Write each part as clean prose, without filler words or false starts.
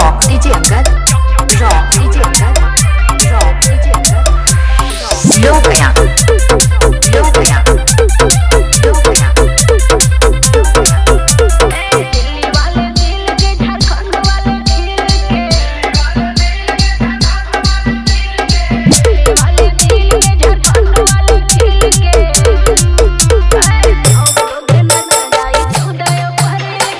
Rock DJ Angad, Rock DJ Angad, Rock DJ Angad, Lopia, Lopia, Lopia. Delhi वाले दिल के झारखंड वाले खिल के दिल्ली वाले दिल के झारखंड वाले खिल के लोग नच जाई उदय भरिल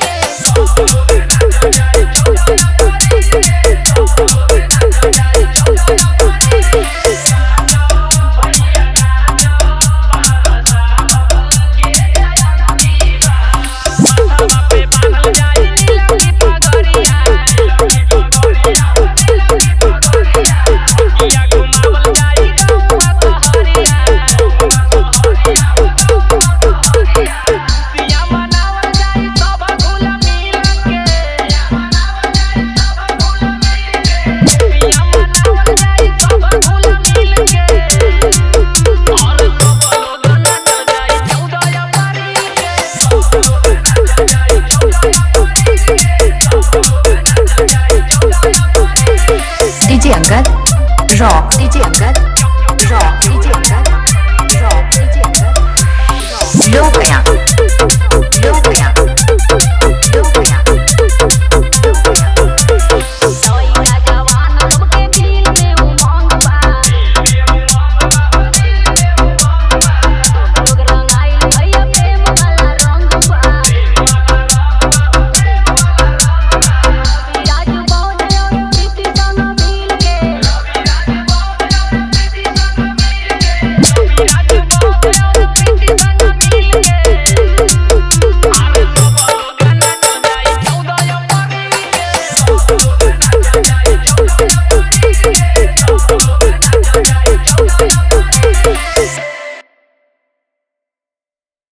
DJ Angad, Rock DJ Angad.